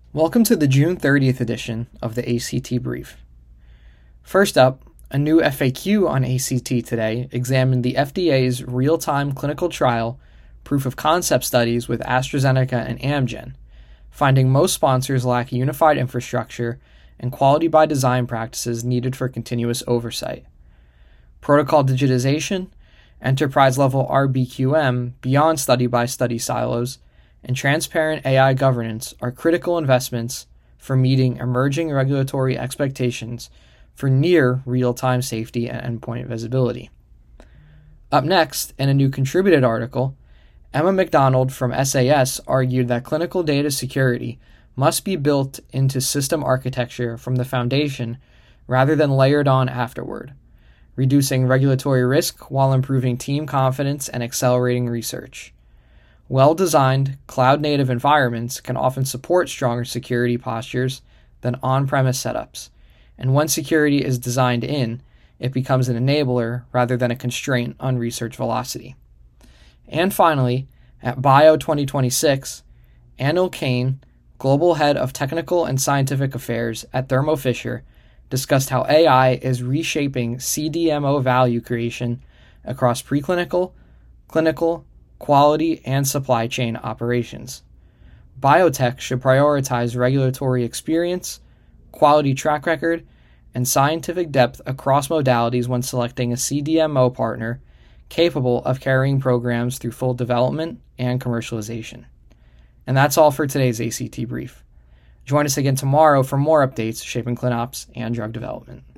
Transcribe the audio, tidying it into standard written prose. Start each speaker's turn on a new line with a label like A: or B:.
A: Welcome to the June 30th edition of the ACT Brief. First up, a new FAQ on ACT Today examined the FDA's real-time clinical trial proof of concept studies with AstraZeneca and Amgen, finding most sponsors lack unified infrastructure and quality by design practices needed for continuous oversight. Protocol digitization, enterprise-level RBQM beyond study-by-study silos, and transparent AI governance are critical investments for meeting emerging regulatory expectations for near real-time safety and endpoint visibility. Up next, in a new contributed article, Emma McDonald from SAS argued that clinical data security must be built into system architecture from the foundation rather than layered on afterward, reducing regulatory risk while improving team confidence and accelerating research. Well-designed, cloud-native environments can often support stronger security postures than on-premise setups, and when security is designed in, it becomes an enabler rather than a constraint on research velocity. And finally, at BIO 2026, Anil Kane, Global Head of Technical and Scientific Affairs at Thermo Fisher, discussed how AI is reshaping CDMO value creation across preclinical, clinical, quality, and supply chain operations. Biotech should prioritize regulatory experience, quality track record, and scientific depth across modalities when selecting a CDMO partner capable of carrying programs through full development and commercialization. And that's all for today's ACT Brief. Join us again tomorrow for more updates shaping ClinOps and drug development.